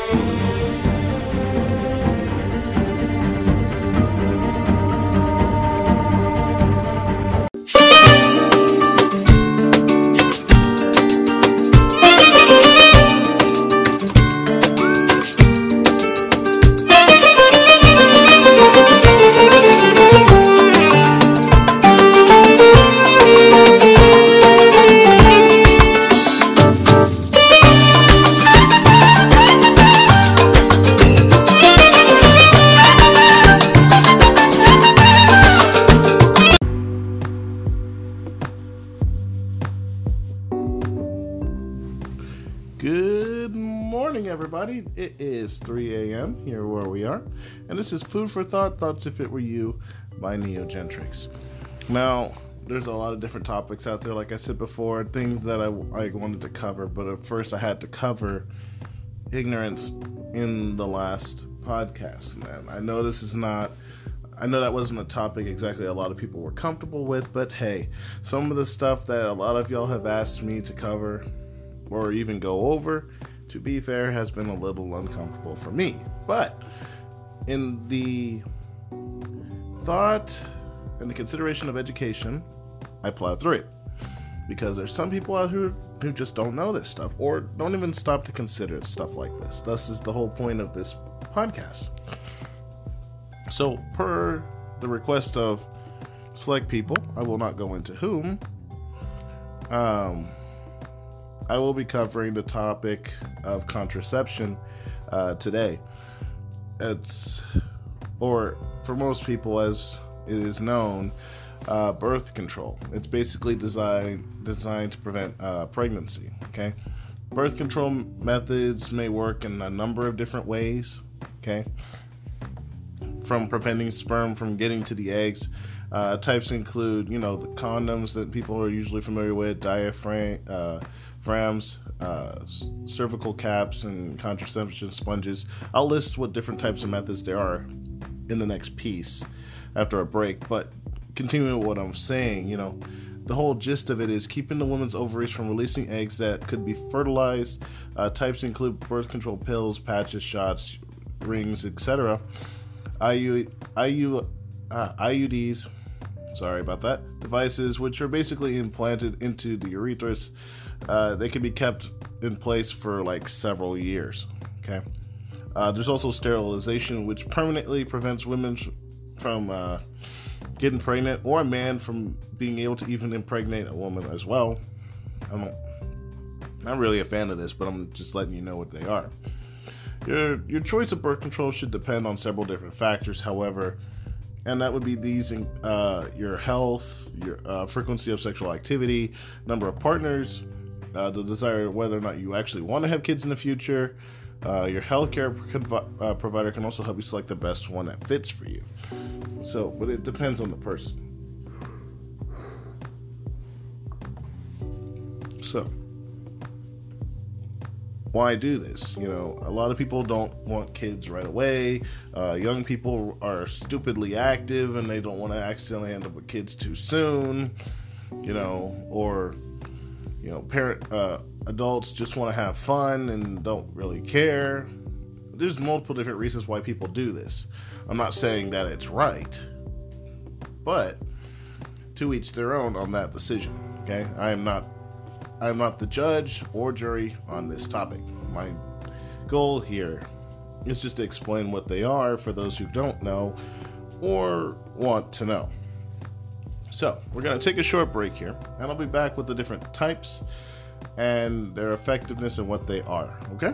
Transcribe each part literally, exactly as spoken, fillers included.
Good morning, everybody. It is three a.m. here where we are, and this is Food for Thought, Thoughts If It Were You by Neogentrix. Now, there's a lot of different topics out there, like I said before, things that I, I wanted to cover, but at first I had to cover ignorance in the last podcast. Man, I know this is not, I know that wasn't a topic exactly a lot of people were comfortable with, but hey, some of the stuff that a lot of y'all have asked me to cover or even go over, to be fair, has been a little uncomfortable for me. But in the thought and the consideration of education, I plow through it. Because there's some people out here who just don't know this stuff, or don't even stop to consider stuff like this. This is the whole point of this podcast. So, per the request of select people, I will not go into whom, um... I will be covering the topic of contraception uh, today. It's, or for most people as it is known, uh, birth control. It's basically designed designed to prevent uh, pregnancy. Okay, birth control methods may work in a number of different ways. Okay, from preventing sperm from getting to the eggs. Uh, types include, you know, the condoms that people are usually familiar with, diaphragm, uh, frams, uh, cervical caps, and contraception sponges. I'll list what different types of methods there are in the next piece after a break. But continuing with what I'm saying, you know, the whole gist of it is keeping the woman's ovaries from releasing eggs that could be fertilized. Uh, types include birth control pills, patches, shots, rings, et cetera. I U, I U, uh, I U Ds, sorry about that, devices which are basically implanted into the urethras. Uh, they can be kept in place for like several years. Okay. Uh, there's also sterilization, which permanently prevents women from uh, getting pregnant, or a man from being able to even impregnate a woman as well. I'm not really a fan of this, but I'm just letting you know what they are. Your your choice of birth control should depend on several different factors, however, and that would be these: uh, your health, your uh, frequency of sexual activity, number of partners, uh, the desire whether or not you actually want to have kids in the future. Uh, your healthcare conv- uh, provider can also help you select the best one that fits for you. So, but it depends on the person. So, why do this? You know, a lot of people don't want kids right away. Uh, young people are stupidly active and they don't want to accidentally end up with kids too soon. You know, or, you know, parent uh, adults just want to have fun and don't really care. There's multiple different reasons why people do this. I'm not saying that it's right, but to each their own on that decision. Okay, I am not. I am not the judge or jury on this topic. My goal here is just to explain what they are for those who don't know or want to know. So, we're going to take a short break here, and I'll be back with the different types and their effectiveness and what they are, okay?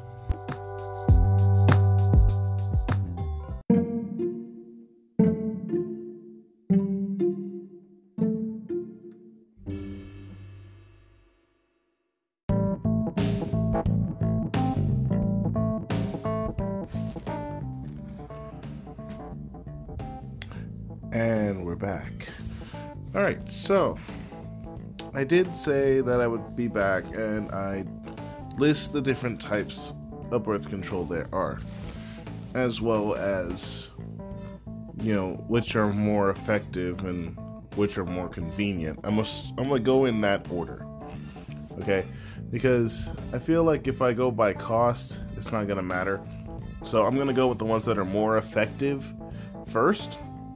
And we're back. Alright, so I did say that I would be back and I list the different types of birth control there are, as well as, you know, which are more effective and which are more convenient. I must, I'm going to go in that order, okay? Because I feel like if I go by cost, it's not going to matter. So I'm going to go with the ones that are more effective first,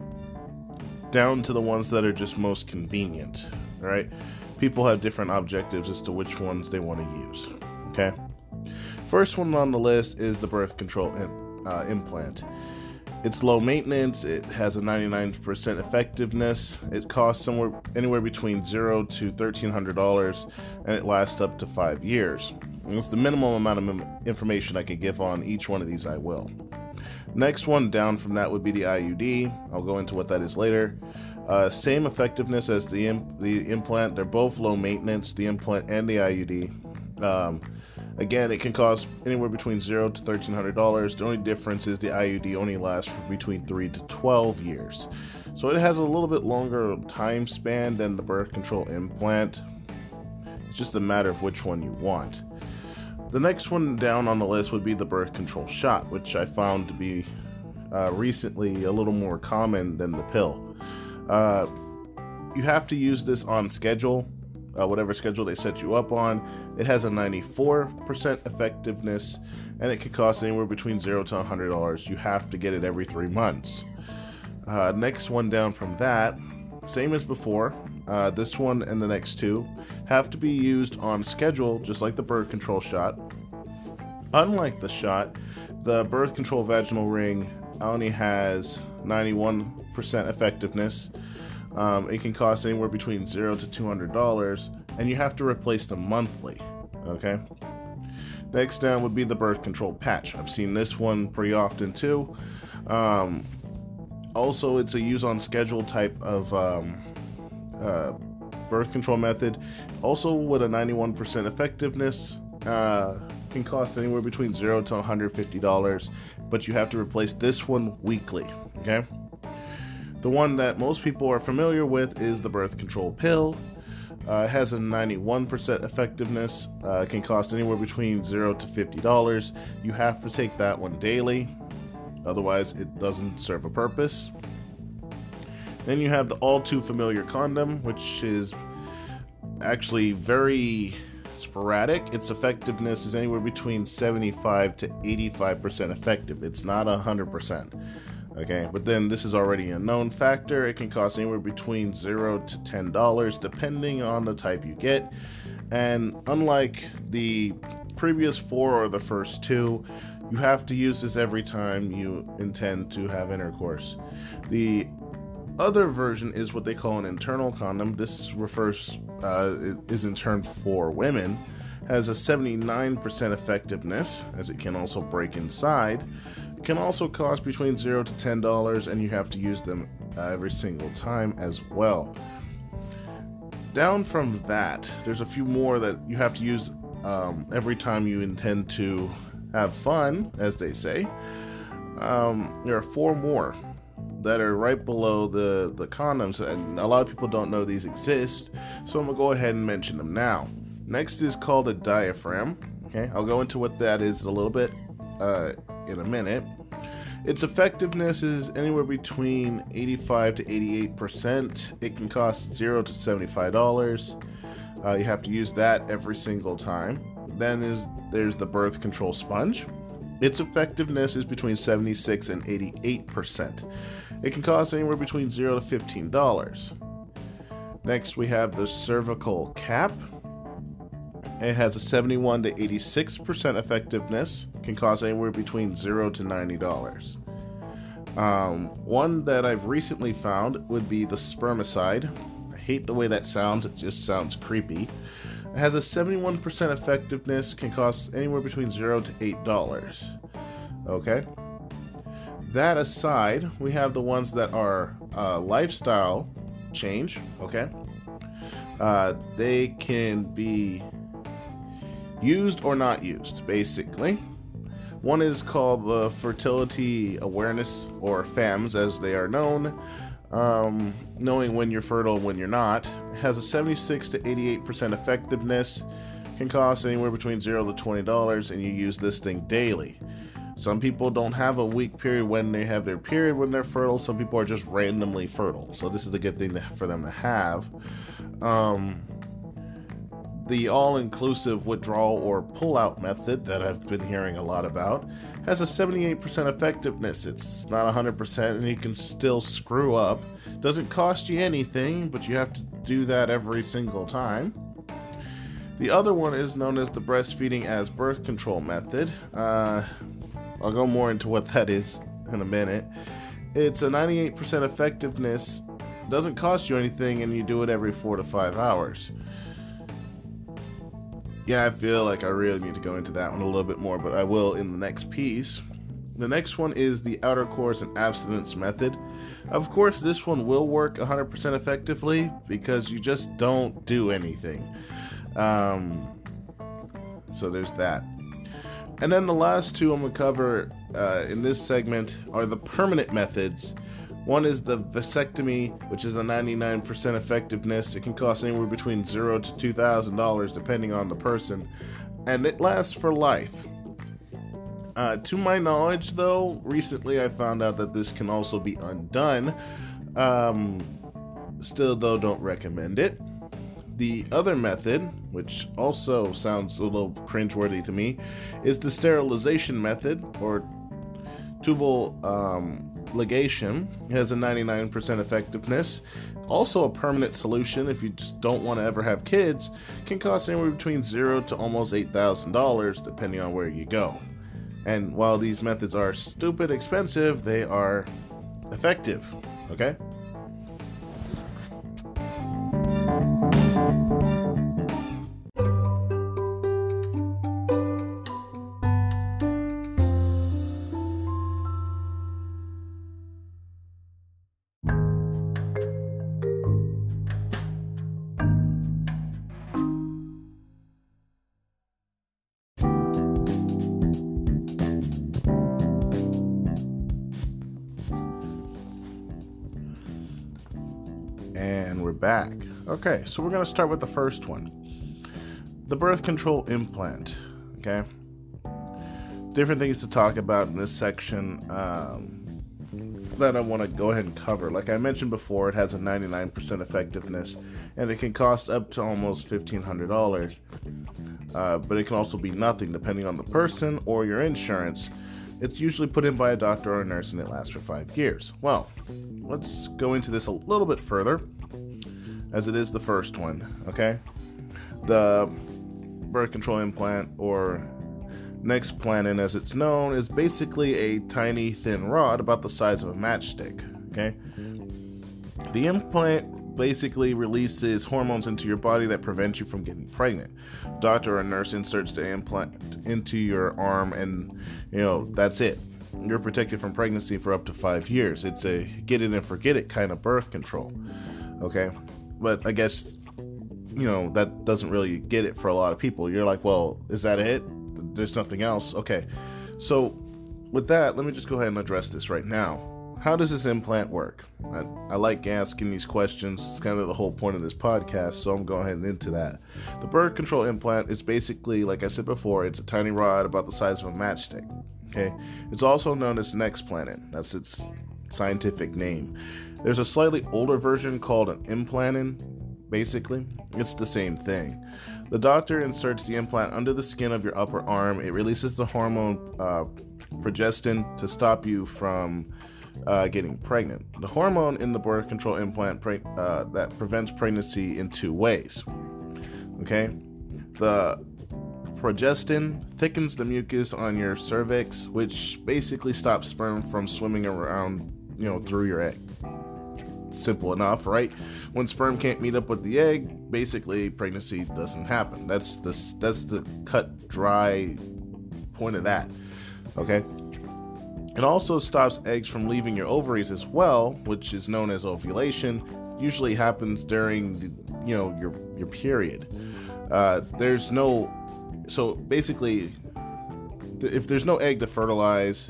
down to the ones that are just most convenient, right? People have different objectives as to which ones they want to use, okay? First one on the list is the birth control in, uh, implant. It's low maintenance, it has a ninety-nine percent effectiveness, it costs somewhere anywhere between zero to thirteen hundred dollars, and it lasts up to five years. And it's the minimum amount of information I can give on each one of these, I will. Next one down from that would be the I U D. I'll go into what that is later. Uh, same effectiveness as the, imp- the implant. They're both low maintenance, the implant and the I U D. Um, Again, it can cost anywhere between zero to thirteen hundred dollars. The only difference is the I U D only lasts for between three to twelve years. So it has a little bit longer time span than the birth control implant. It's just a matter of which one you want. The next one down on the list would be the birth control shot, which I found to be uh, recently a little more common than the pill. Uh, you have to use this on schedule. Uh, whatever schedule they set you up on. It has a ninety-four percent effectiveness, and it can cost anywhere between zero to one hundred dollars. You have to get it every three months. Uh, next one down from that, same as before. Uh, this one and the next two have to be used on schedule, just like the birth control shot. Unlike the shot, the birth control vaginal ring only has ninety-one percent effectiveness. Um, it can cost anywhere between zero to two hundred dollars, and you have to replace them monthly, okay? Next down would be the birth control patch. I've seen this one pretty often too. Um, also, it's a use on schedule type of um, uh, birth control method. Also with a ninety-one percent effectiveness, uh, can cost anywhere between zero to one hundred fifty dollars, but you have to replace this one weekly, okay? The one that most people are familiar with is the birth control pill. Uh, it has a ninety-one percent effectiveness. Uh, it can cost anywhere between zero to fifty dollars. You have to take that one daily. Otherwise, it doesn't serve a purpose. Then you have the all too familiar condom, which is actually very sporadic. Its effectiveness is anywhere between seventy-five to eighty-five percent effective. It's not one hundred percent. Okay, but then this is already a known factor. It can cost anywhere between zero to ten dollars depending on the type you get. And unlike the previous four or the first two, you have to use this every time you intend to have intercourse. The other version is what they call an internal condom. This refers, uh, is in turn for women. Has a seventy-nine percent effectiveness, as it can also break inside. It can also cost between zero to ten dollars, and you have to use them uh, every single time as well. Down from that, there's a few more that you have to use um, every time you intend to have fun, as they say. Um, there are four more that are right below the, the condoms, and a lot of people don't know these exist, so I'm going to go ahead and mention them now. Next is called a diaphragm. Okay, I'll go into what that is a little bit uh, in a minute. Its effectiveness is anywhere between eighty-five to eighty-eight percent. It can cost zero to seventy-five dollars. Uh, you have to use that every single time. Then is there's the birth control sponge. Its effectiveness is between seventy-six and eighty-eight percent. It can cost anywhere between zero to fifteen dollars. Next, we have the cervical cap. It has a seventy-one to eighty-six percent effectiveness. Can cost anywhere between zero to ninety dollars. Um, one that I've recently found would be the spermicide. I hate the way that sounds. It just sounds creepy. It has a seventy-one percent effectiveness. Can cost anywhere between zero to eight dollars. Okay. That aside, we have the ones that are uh, lifestyle change. Okay. Uh, they can be used or not used, basically. One is called the Fertility Awareness, or FAMS as they are known. Um, knowing when you're fertile and when you're not. It has a seventy-six to eighty-eight percent effectiveness. Can cost anywhere between zero to twenty dollars, and you use this thing daily. Some people don't have a week period when they have their period when they're fertile. Some people are just randomly fertile. So this is a good thing to, for them to have. Um... the all-inclusive withdrawal or pull-out method that I've been hearing a lot about has a seventy-eight percent effectiveness. It's not one hundred percent, and you can still screw up. Doesn't cost you anything, but you have to do that every single time. The other one is known as the breastfeeding as birth control method. Uh, I'll go more into what that is in a minute. It's a ninety-eight percent effectiveness, doesn't cost you anything, and you do it every four to five hours. Yeah, I feel like I really need to go into that one a little bit more, but I will in the next piece. The next one is the outer course and abstinence method. Of course, this one will work one hundred percent effectively because you just don't do anything. Um, so there's that. And then the last two I'm going to cover uh, in this segment are the permanent methods. One is the vasectomy, which is a ninety-nine percent effectiveness. It can cost anywhere between zero to two thousand dollars depending on the person, and it lasts for life. Uh, to my knowledge, though, recently I found out that this can also be undone. Um, still, though, don't recommend it. The other method, which also sounds a little cringeworthy to me, is the sterilization method, or tubal um, ligation. It has a ninety-nine percent effectiveness. Also a permanent solution if you just don't want to ever have kids. Can cost anywhere between zero to almost eight thousand dollars depending on where you go. And while these methods are stupid expensive, they are effective. Okay? And we're back. Okay, so we're going to start with the first one. The birth control implant. Okay? Different things to talk about in this section um, that I want to go ahead and cover. Like I mentioned before, it has a ninety-nine percent effectiveness, and it can cost up to almost fifteen hundred dollars. Uh, but it can also be nothing depending on the person or your insurance. It's usually put in by a doctor or a nurse, and it lasts for five years. Well, let's go into this a little bit further, as it is the first one, okay? The birth control implant, or Nexplanon as it's known, is basically a tiny thin rod about the size of a matchstick, okay? The implant basically releases hormones into your body that prevent you from getting pregnant. Doctor or nurse inserts the implant into your arm, and you know, that's it. You're protected from pregnancy for up to five years. It's a get it and forget it kind of birth control, okay? But I guess, you know, that doesn't really get it for a lot of people. You're like, well, is that it? There's nothing else? Okay. So with that, let me just go ahead and address this right now. How does this implant work? I, I like asking these questions. It's kind of the whole point of this podcast, so I'm going ahead and into that. The birth control implant is basically, like I said before, it's a tiny rod about the size of a matchstick. Okay? It's also known as Nexplanon. That's its scientific name. There's a slightly older version called an Implanon. Basically, it's the same thing. The doctor inserts the implant under the skin of your upper arm. It releases the hormone uh, progestin to stop you from Uh, getting pregnant. The hormone in the birth control implant pre- uh, that prevents pregnancy in two ways. Okay, the progestin thickens the mucus on your cervix, which basically stops sperm from swimming around, you know, through your egg. Simple enough, right? When sperm can't meet up with the egg, basically pregnancy doesn't happen. That's the that's the cut dry point of that. Okay. It also stops eggs from leaving your ovaries as well, which is known as ovulation. Usually happens during, the, you know, your your period. Uh, there's no, so basically, if there's no egg to fertilize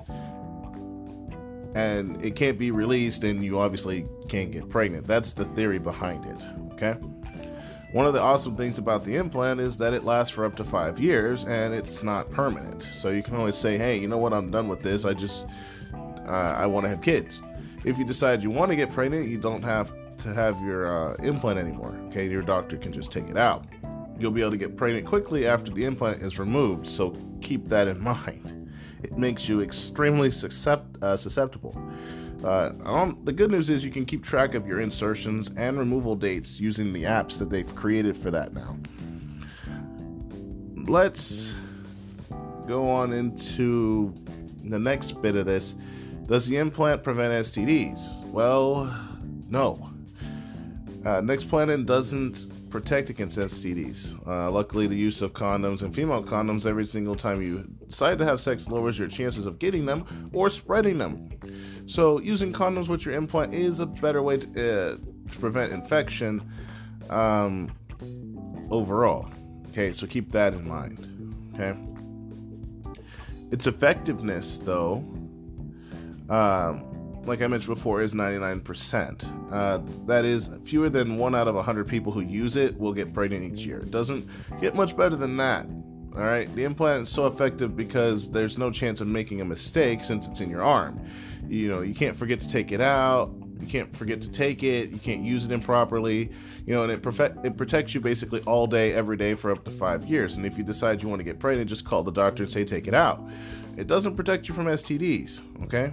and it can't be released, then you obviously can't get pregnant. That's the theory behind it. Okay. One of the awesome things about the implant is that it lasts for up to five years and it's not permanent. So you can always say, hey, you know what, I'm done with this. I just, uh, I want to have kids. If you decide you want to get pregnant, you don't have to have your uh, implant anymore. Okay, your doctor can just take it out. you'll be able to get pregnant quickly after the implant is removed, so keep that in mind. It makes you extremely suscept- uh, susceptible. Uh, um, the good news is you can keep track of your insertions and removal dates using the apps that they've created for that now. Let's go on into the next bit of this. Does the implant prevent S T Ds? Well, no. Uh, Nexplanon doesn't protect against S T Ds. Uh, luckily, the use of condoms and female condoms every single time you decide to have sex lowers your chances of getting them or spreading them. So using condoms with your implant is a better way to, uh, to prevent infection um, overall. Okay, so keep that in mind. Okay. Its effectiveness, though, um, like I mentioned before, is ninety-nine percent. Uh, that is, fewer than one out of one hundred people who use it will get pregnant each year. It doesn't get much better than that. All right, the implant is so effective because there's no chance of making a mistake since it's in your arm. You know, you can't forget to take it out. You can't forget to take it. You can't use it improperly. You know, and it perfect it protects you basically all day, every day for up to five years. And if you decide you want to get pregnant, just call the doctor and say take it out. It doesn't protect you from S T Ds. Okay.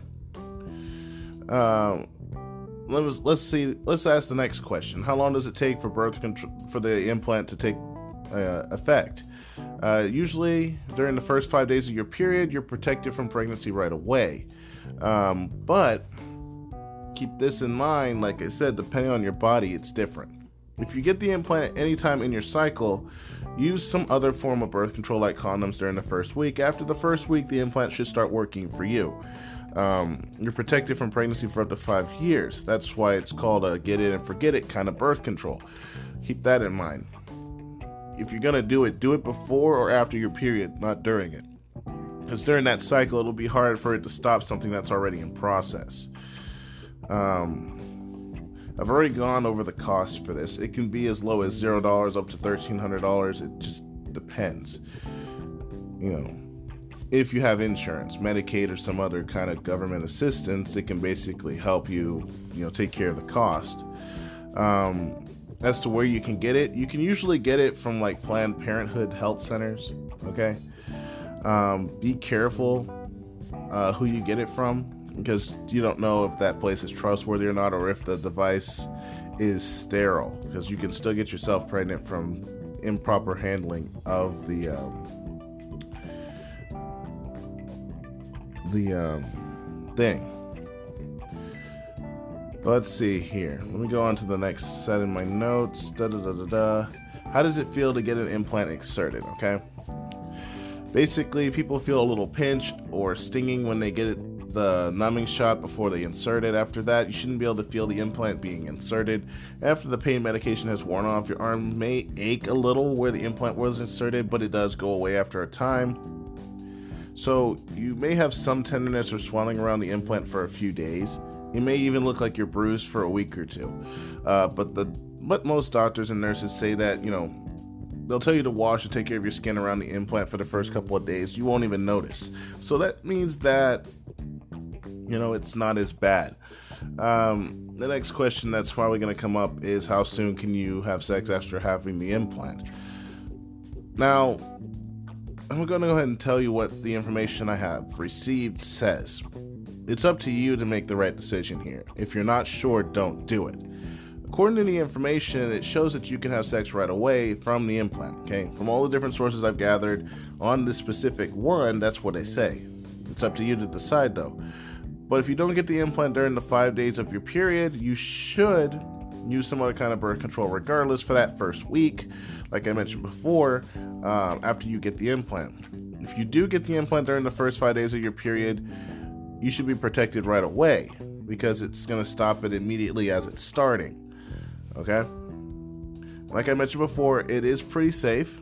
Um. Let's let's see. Let's ask the next question. How long does it take for birth control for the implant to take uh, effect? Uh, usually during the first five days of your period, you're protected from pregnancy right away. Um, but keep this in mind, like I said, depending on your body, it's different. If you get the implant at any time in your cycle, use some other form of birth control like condoms during the first week. After the first week, the implant should start working for you. Um, you're protected from pregnancy for up to five years. That's why it's called a get it and forget it kind of birth control. Keep that in mind. If you're going to do it, do it before or after your period, not during it. Because during that cycle, it'll be hard for it to stop something that's already in process. Um, I've already gone over the cost for this. It can be as low as zero dollars up to thirteen hundred dollars. It just depends. You know, if you have insurance, Medicaid, or some other kind of government assistance, it can basically help you, you know, take care of the cost. Um, as to where you can get it, you can usually get it from like Planned Parenthood health centers. Okay. Um, be careful uh, who you get it from, because you don't know if that place is trustworthy or not, or if the device is sterile, because you can still get yourself pregnant from improper handling of the um, the um, thing. Let's see here. Let me go on to the next set in my notes. Da da da da da. How does it feel to get an implant inserted? Okay. Basically, people feel a little pinch or stinging when they get it, the numbing shot before they insert it. After that, you shouldn't be able to feel the implant being inserted. After the pain medication has worn off, your arm may ache a little where the implant was inserted, but it does go away after a time. So you may have some tenderness or swelling around the implant for a few days. You may even look like you're bruised for a week or two. Uh, but the but most doctors and nurses say that, you know, they'll tell you to wash and take care of your skin around the implant for the first couple of days. You won't even notice. So that means that, you know, it's not as bad. Um, the next question that's probably going to come up is, how soon can you have sex after having the implant? Now, I'm going to go ahead and tell you what the information I have received says. It's up to you to make the right decision here. If you're not sure, don't do it. According to the information, it shows that you can have sex right away from the implant, okay? From all the different sources I've gathered on this specific one, that's what they say. It's up to you to decide, though. But if you don't get the implant during the five days of your period, you should use some other kind of birth control regardless for that first week, like I mentioned before, um, after you get the implant. If you do get the implant during the first five days of your period, you should be protected right away, because it's going to stop it immediately as it's starting. Okay? Like I mentioned before, it is pretty safe.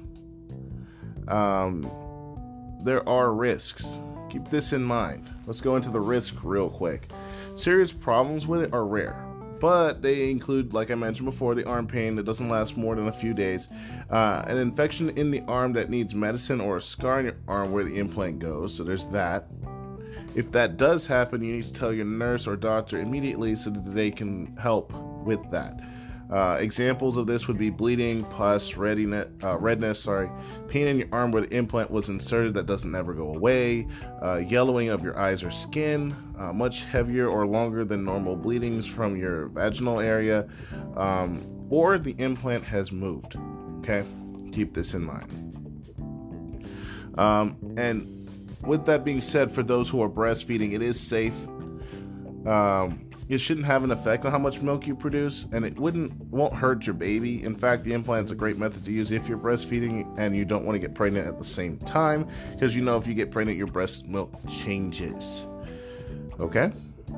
Um, there are risks. Keep this in mind. Let's go into the risk real quick. Serious problems with it are rare, but they include, like I mentioned before, the arm pain that doesn't last more than a few days, uh, an infection in the arm that needs medicine, or a scar in your arm where the implant goes, so there's that. If that does happen, you need to tell your nurse or doctor immediately so that they can help with that. Uh, examples of this would be bleeding, pus, readiness, uh, redness, sorry, pain in your arm where the implant was inserted that doesn't ever go away, uh, yellowing of your eyes or skin, uh, much heavier or longer than normal bleedings from your vaginal area, um, or the implant has moved. Okay, keep this in mind. Um, and with that being said, for those who are breastfeeding, it is safe. Um, It shouldn't have an effect on how much milk you produce, and it wouldn't won't hurt your baby. In fact, the implant is a great method to use if you're breastfeeding and you don't want to get pregnant at the same time, because you know if you get pregnant, your breast milk changes. Okay?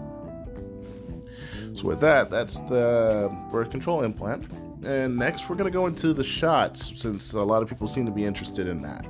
So with that, that's the birth control implant. And next, we're going to go into the shots, since a lot of people seem to be interested in that.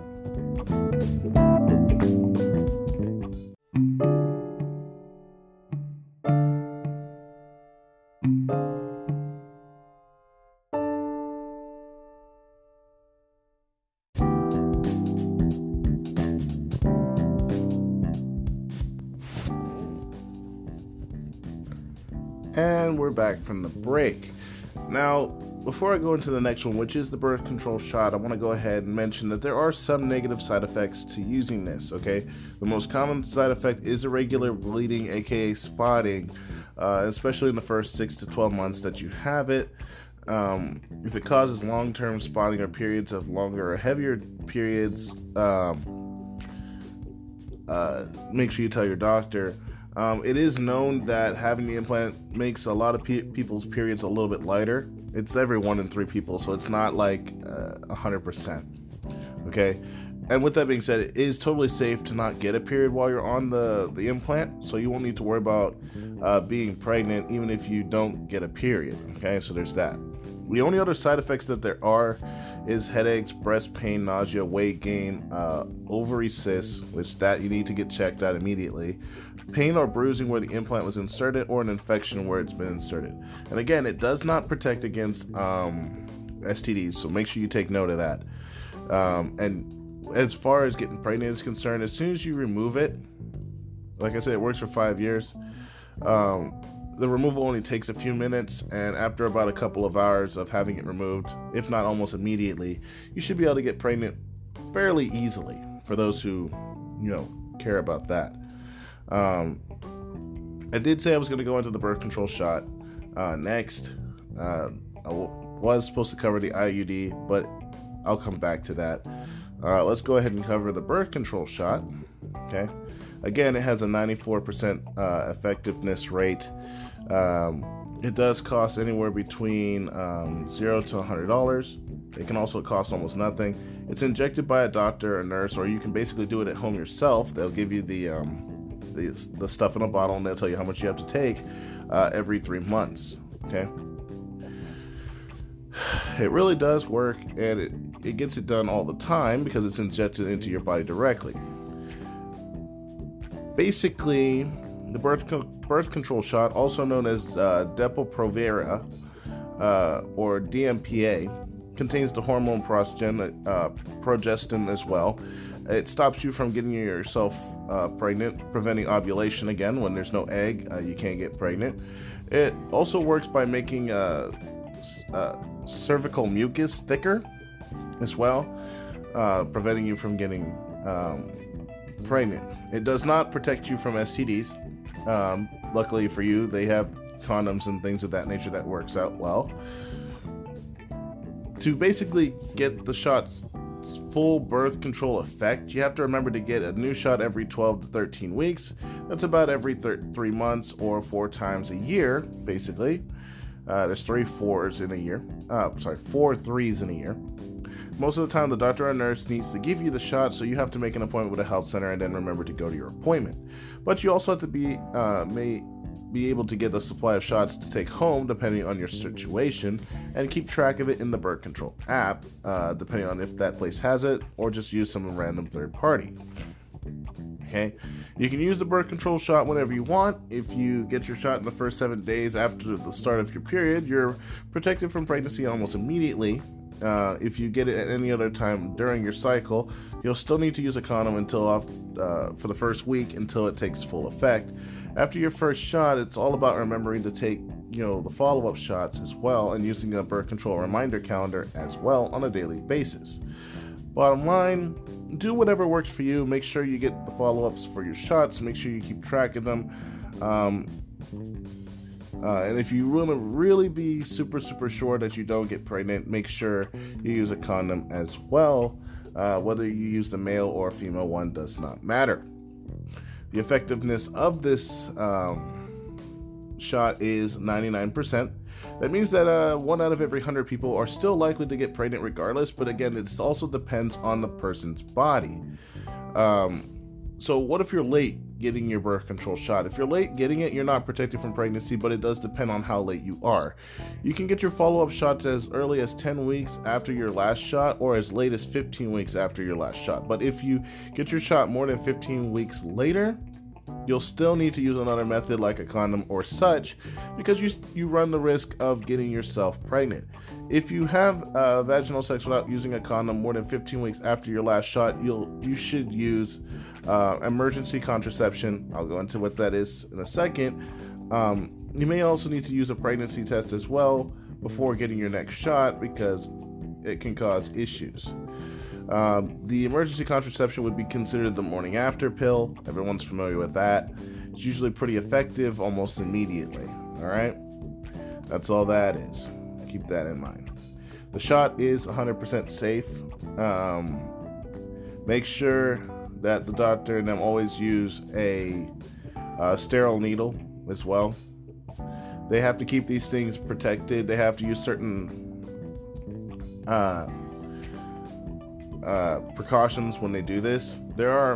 And we're back from the break. Now, before I go into the next one, which is the birth control shot, I want to go ahead and mention that there are some negative side effects to using this, okay? The most common side effect is irregular bleeding, aka spotting, uh, especially in the first six to twelve months that you have it. Um, if it causes long-term spotting or periods of longer or heavier periods, um, uh, make sure you tell your doctor. Um, it is known that having the implant makes a lot of pe- people's periods a little bit lighter. It's every one in three people, so it's not like uh, one hundred percent. Okay? And with that being said, it is totally safe to not get a period while you're on the, the implant, so you won't need to worry about uh, being pregnant even if you don't get a period. Okay? So there's that. The only other side effects that there are is headaches, breast pain, nausea, weight gain, uh, ovary cysts, which that you need to get checked out immediately, pain or bruising where the implant was inserted, or an infection where it's been inserted. And again, it does not protect against um, S T Ds, so make sure you take note of that. Um, and as far as getting pregnant is concerned, as soon as you remove it, like I said, it works for five years. Um, the removal only takes a few minutes, and after about a couple of hours of having it removed, if not almost immediately, you should be able to get pregnant fairly easily, for those who, you know, care about that. Um, I did say I was going to go into the birth control shot uh, next. Uh, I w- was supposed to cover the I U D, but I'll come back to that. Uh, let's go ahead and cover the birth control shot. Okay. Again, it has a ninety-four percent uh, effectiveness rate. Um, it does cost anywhere between um, zero to one hundred dollars. It can also cost almost nothing. It's injected by a doctor, a nurse, or you can basically do it at home yourself. They'll give you the um, the, the stuff in a bottle, and they'll tell you how much you have to take uh, every three months. Okay. It really does work, and it, it gets it done all the time because it's injected into your body directly. Basically, the birth co- birth control shot, also known as uh, Depo-Provera uh, or D M P A, contains the hormone progestin, uh, progestin as well. It stops you from getting yourself uh, pregnant, preventing ovulation again. When there's no egg, uh, you can't get pregnant. It also works by making uh, uh, cervical mucus thicker as well, uh, preventing you from getting um, pregnant. It does not protect you from S T Ds. Um, luckily for you, they have condoms and things of that nature that works out well. To basically get the shot's full birth control effect, you have to remember to get a new shot every twelve to thirteen weeks. That's about every thir- three months or four times a year, basically. Uh, there's three fours in a year. Uh, sorry, four threes in a year. Most of the time, the doctor or nurse needs to give you the shot, so you have to make an appointment with a health center and then remember to go to your appointment. But you also have to be uh, may be able to get the supply of shots to take home, depending on your situation, and keep track of it in the birth control app, uh, depending on if that place has it, or just use some random third party. Okay, you can use the birth control shot whenever you want. If you get your shot in the first seven days after the start of your period, you're protected from pregnancy almost immediately. Uh, if you get it at any other time during your cycle, you'll still need to use a condom until off, uh, for the first week until it takes full effect. After your first shot, it's all about remembering to take you know, the follow-up shots as well, and using a birth control reminder calendar as well on a daily basis. Bottom line, do whatever works for you. Make sure you get the follow-ups for your shots. Make sure you keep track of them. Um, uh, and if you want to really be super, super sure that you don't get pregnant, make sure you use a condom as well. Uh, whether you use the male or female one does not matter. The effectiveness of this um, shot is ninety-nine percent. That means that uh, one out of every one hundred people are still likely to get pregnant regardless, but again, it also depends on the person's body. Um, so what if you're late getting your birth control shot? If you're late getting it, you're not protected from pregnancy, but it does depend on how late you are. You can get your follow-up shots as early as ten weeks after your last shot or as late as fifteen weeks after your last shot. But if you get your shot more than fifteen weeks later, you'll still need to use another method like a condom or such, because you you run the risk of getting yourself pregnant. If you have uh, vaginal sex without using a condom more than fifteen weeks after your last shot, you'll you should use uh, emergency contraception. I'll go into what that is in a second. Um, you may also need to use a pregnancy test as well before getting your next shot, because it can cause issues. Um, the emergency contraception would be considered the morning after pill. Everyone's familiar with that. It's usually pretty effective almost immediately. All right, that's all that is. Keep that in mind. The shot is one hundred percent safe. Um, make sure that the doctor and them always use a uh, sterile needle as well. They have to keep these things protected. They have to use certain uh, uh, precautions when they do this. There are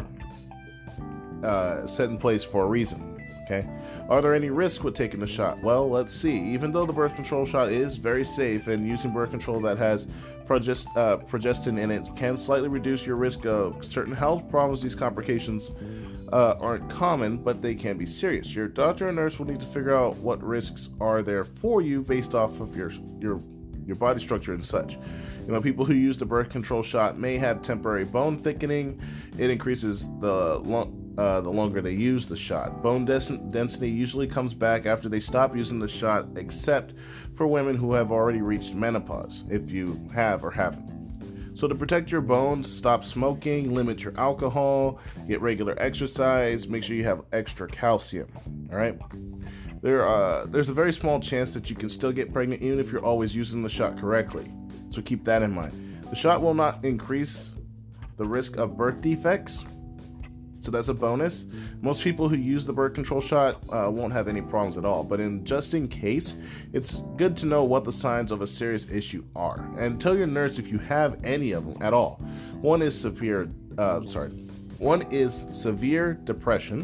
uh, set in place for a reason. Okay. Are there any risks with taking the shot? Well, let's see. Even though the birth control shot is very safe, and using birth control that has progest, uh, progestin in it can slightly reduce your risk of certain health problems, these complications uh, aren't common, but they can be serious. Your doctor and nurse will need to figure out what risks are there for you based off of your your your body structure and such. You know, people who use the birth control shot may have temporary bone thickening. It increases the long Uh, the longer they use the shot. Bone des- density usually comes back after they stop using the shot, except for women who have already reached menopause, if you have or haven't. So to protect your bones, stop smoking, limit your alcohol, get regular exercise, make sure you have extra calcium, all right? There, uh, there's a very small chance that you can still get pregnant even if you're always using the shot correctly, so keep that in mind. The shot will not increase the risk of birth defects, so that's a bonus. Most people who use the birth control shot uh, won't have any problems at all. But in just in case, it's good to know what the signs of a serious issue are, and tell your nurse if you have any of them at all. One is severe. Uh, sorry, one is severe depression,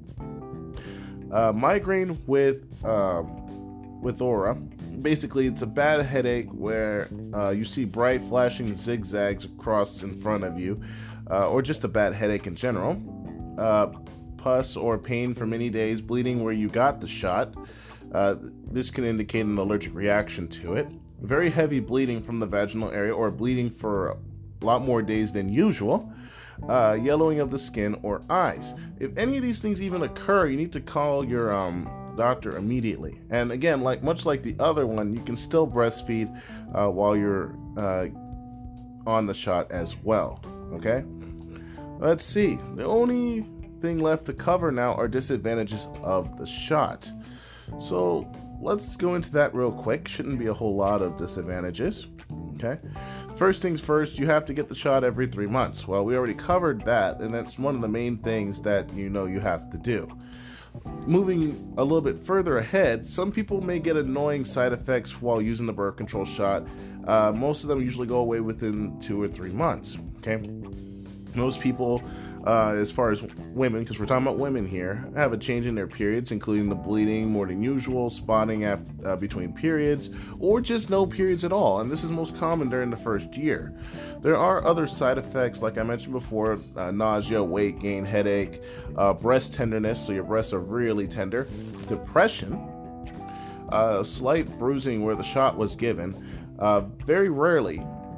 uh, migraine with uh, with aura. Basically, it's a bad headache where uh, you see bright flashing zigzags across in front of you, uh, or just a bad headache in general. Uh, pus or pain for many days, bleeding where you got the shot. Uh, this can indicate an allergic reaction to it. Very heavy bleeding from the vaginal area, or bleeding for a lot more days than usual. Uh, yellowing of the skin or eyes. If any of these things even occur, you need to call your um, doctor immediately. And again, like much like the other one, you can still breastfeed uh, while you're uh, on the shot as well. Okay? Let's see. The only thing left to cover now are disadvantages of the shot. So let's go into that real quick. Shouldn't be a whole lot of disadvantages. Okay. First things first, you have to get the shot every three months. Well, we already covered that, and that's one of the main things that you know you have to do. Moving a little bit further ahead, some people may get annoying side effects while using the birth control shot. Uh, most of them usually go away within two or three months. Okay. Most people, uh, as far as women, because we're talking about women here, have a change in their periods, including the bleeding more than usual, spotting after, uh, between periods, or just no periods at all. And this is most common during the first year. There are other side effects, like I mentioned before, uh, nausea, weight gain, headache, uh, breast tenderness, so your breasts are really tender, depression, uh, slight bruising where the shot was given. Uh, very rarely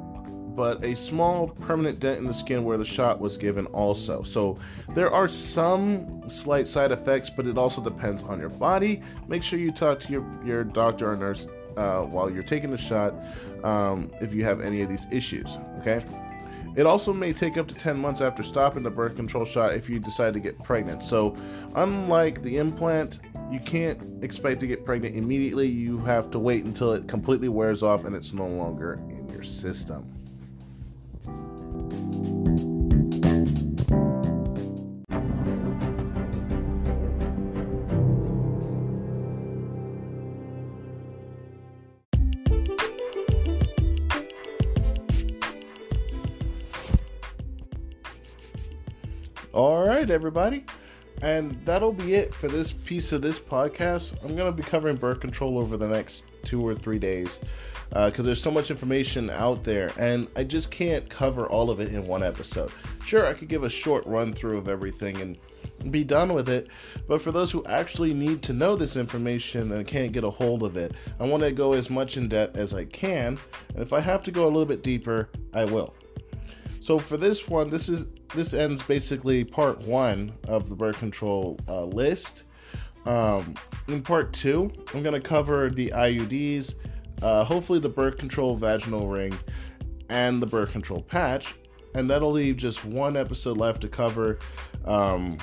but a small permanent dent in the skin where the shot was given also. So there are some slight side effects, but it also depends on your body. Make sure you talk to your, your doctor or nurse uh, while you're taking the shot um, if you have any of these issues, okay? It also may take up to ten months after stopping the birth control shot if you decide to get pregnant. So unlike the implant, you can't expect to get pregnant immediately. You have to wait until it completely wears off and it's no longer in your system. All right, everybody. And that'll be it for this piece of this podcast. I'm going to be covering birth control over the next two or three days because uh, there's so much information out there, and I just can't cover all of it in one episode. Sure, I could give a short run through of everything and be done with it, but for those who actually need to know this information and can't get a hold of it, I want to go as much in depth as I can, and if I have to go a little bit deeper, I will. So for this one, this is this ends basically part one of the birth control uh, list. Um, in part two, I'm going to cover the I U Ds, uh, hopefully the birth control vaginal ring, and the birth control patch. And that'll leave just one episode left to cover. Um,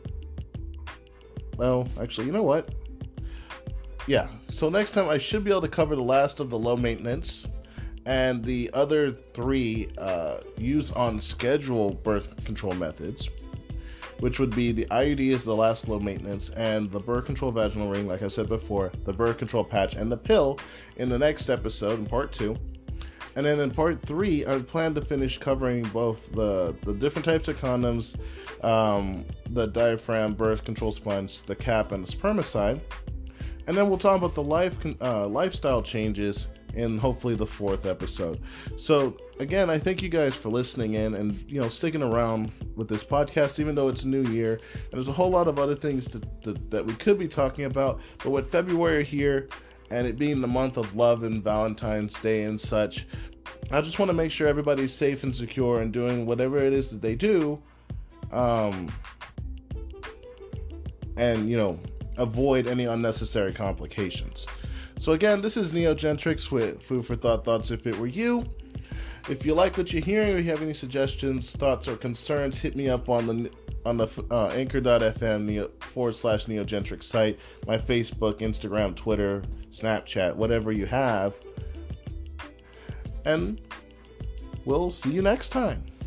well, actually, you know what? Yeah, so next time I should be able to cover the last of the low maintenance and the other three uh, used on schedule birth control methods, which would be the I U D is the last low maintenance, and the birth control vaginal ring, like I said before, the birth control patch, and the pill in the next episode in part two. And then in part three, I plan to finish covering both the, the different types of condoms, um, the diaphragm, birth control sponge, the cap, and the spermicide. And then we'll talk about the life uh, lifestyle changes in hopefully the fourth episode. So again, I thank you guys for listening in and, you know, sticking around with this podcast, even though it's a new year and there's a whole lot of other things to, to, that we could be talking about. But with February here and it being the month of love and Valentine's Day and such, I just want to make sure everybody's safe and secure and doing whatever it is that they do, um, and, you know, avoid any unnecessary complications. So again, this is Neogentrix with Food for Thought Thoughts If It Were You. If you like what you're hearing or you have any suggestions, thoughts, or concerns, hit me up on the on the uh, anchor dot f m neo, forward slash Neogentrix site, my Facebook, Instagram, Twitter, Snapchat, whatever you have. And we'll see you next time.